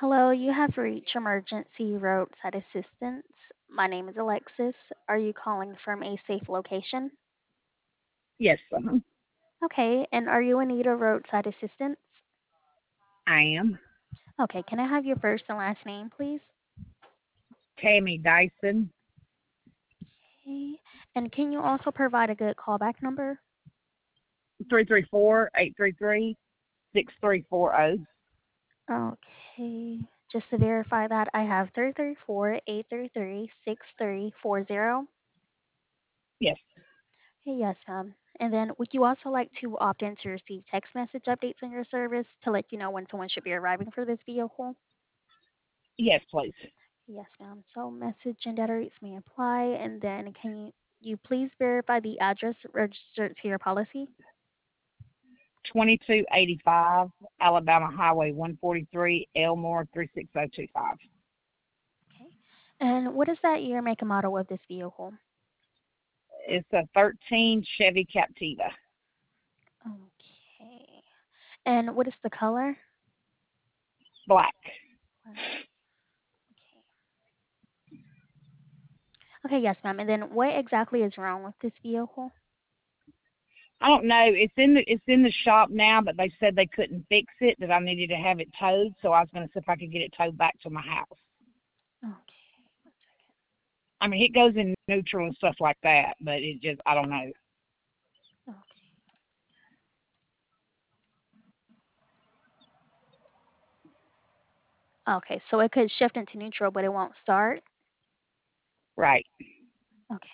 Hello, you have reached emergency roadside assistance. My name is Alexis. Are you calling from a safe location? Yes, Okay, and are you in need of roadside assistance? I am. Okay, can I have your first and last name, please? Tammy Dyson, Okay, and can you also provide a good callback number? 334-833-6340. Okay, just to verify that, I have 334-833-6340. Yes, Okay, yes, ma'am. And then would you also like to opt in to receive text message updates on your service to let you know when someone should be arriving for this vehicle? yes, please. Yes, ma'am. So message and data rates may apply. And then can you please verify the address registered to your policy? 2285 Alabama Highway 143, Elmore 36025. Okay. And what is that year, make, and model of this vehicle? It's a 13 Chevy Captiva, Okay. And what is the color? black. Black. Okay. Okay, yes, ma'am. And then what exactly is wrong with this vehicle? I don't know. It's in the shop now, but they said they couldn't fix it. That I needed to have it towed, so I was going to see if I could get it towed back to my house. Okay. I mean, it goes in neutral and stuff like that, but it just I don't know. Okay. Okay. So it could shift into neutral, but it won't start. Right. Okay.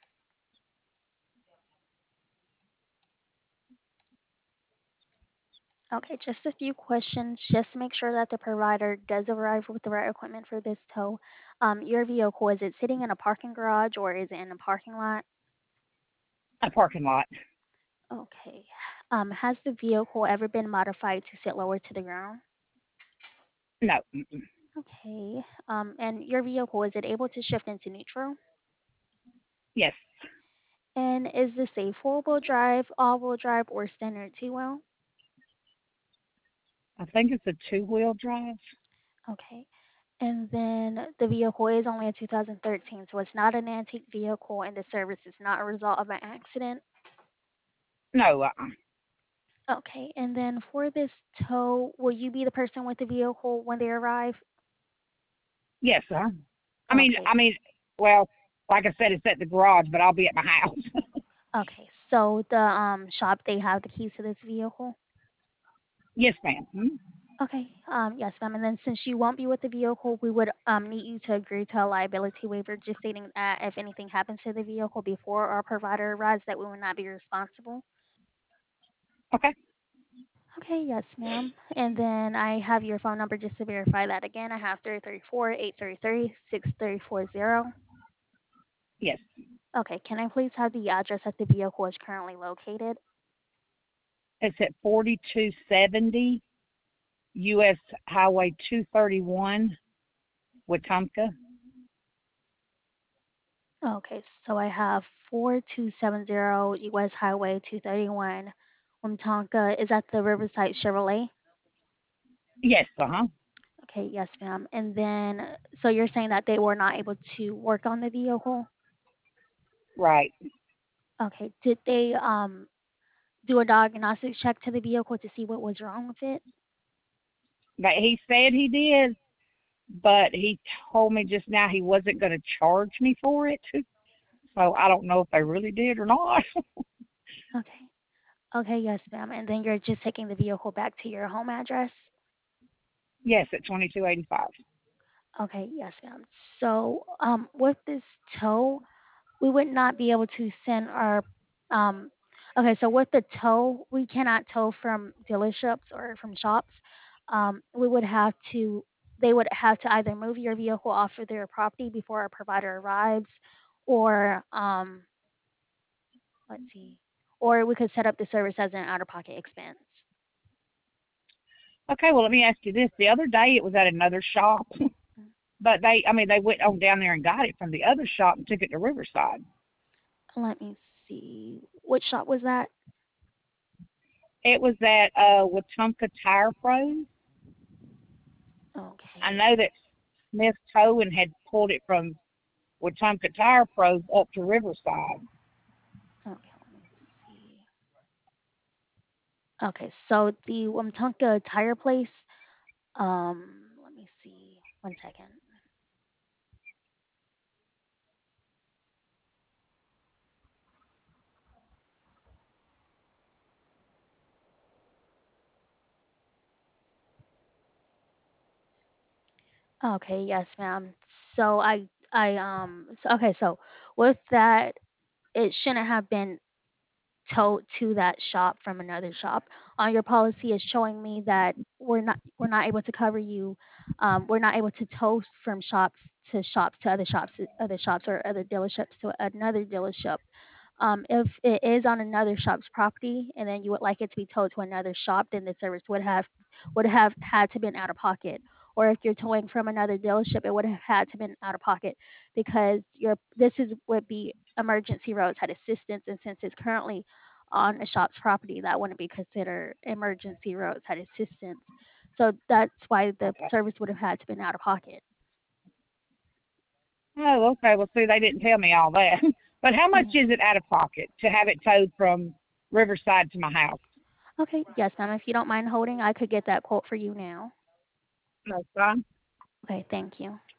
Okay, just a few questions just to make sure that the provider does arrive with the right equipment for this tow. Your vehicle, is it sitting in a parking garage or is it in a parking lot? A parking lot. Okay. Has the vehicle ever been modified to sit lower to the ground? No. Mm-mm. Okay. And your vehicle, is it able to shift into neutral? Yes. And is this a four-wheel drive, all-wheel drive, or standard two-wheel? I think it's a two-wheel drive. Okay. And then the vehicle is only a 2013, so it's not an antique vehicle, and the service is not a result of an accident. No. Okay. And then for this tow, will you be the person with the vehicle when they arrive? Yes, I mean, Okay. I mean, well, like I said, it's at the garage, but I'll be at my house. Okay. So the shop, they have the keys to this vehicle? Yes, ma'am. Okay. Yes, ma'am. And then since you won't be with the vehicle, we would need you to agree to a liability waiver, just stating that if anything happens to the vehicle before our provider arrives, that we will not be responsible. Okay. Okay, yes, ma'am. And then I have your phone number just to verify that again. I have 334-833-6340. Yes. Okay, can I please have the address that the vehicle is currently located? It's at 4270 U.S. Highway 231, Wetumpka. Okay, so I have 4270 US Highway 231, Wimtonka. Is that the Riverside Chevrolet? Yes, Okay, yes, ma'am. And then, so you're saying that they were not able to work on the vehicle? right. Okay, did they do a diagnostic check to the vehicle to see what was wrong with it? But he said he did, but he told me just now he wasn't going to charge me for it. So I don't know if they really did or not. Okay. Okay, yes, ma'am. And then you're just taking the vehicle back to your home address? Yes, at 2285. Okay, yes, ma'am. So, with this tow, we would not be able to send our, um, okay, so with the tow, we cannot tow from dealerships or from shops. We would have to, they would have to either move your vehicle off of their property before our provider arrives, or, let's see, or we could set up the service as an out-of-pocket expense. Okay, well, let me ask you this. The other day it was at another shop, but they went on down there and got it from the other shop and took it to Riverside. Let me see, which shop was that? It was at Wetumpka Tire Pros. I Okay. know that Smith Towing had pulled it from Wetumpka Tire Pros up to Riverside. Okay, let me see. Okay, so the Wamtonka tire place, let me see. One second. Okay, yes, ma'am. So okay, so with that, it shouldn't have been towed to that shop from another shop. On your policy is showing me that we're not able to cover you. We're not able to tow from shops to other shops or other dealerships to another dealership. If it is on another shop's property and then you would like it to be towed to another shop, then the service would have had to been out of pocket. Or if you're towing from another dealership, it would have had to been out of pocket because this is would be emergency roadside assistance, and since it's currently on a shop's property, that wouldn't be considered emergency roadside assistance. So that's why the Okay. service would have had to been out of pocket. Oh, okay. Well, see, they didn't tell me all that. But how much Mhm. is it out of pocket to have it towed from Riverside to my house? Okay, yes, ma'am. If you don't mind holding, I could get that quote for you now. That's fine. Okay, thank you.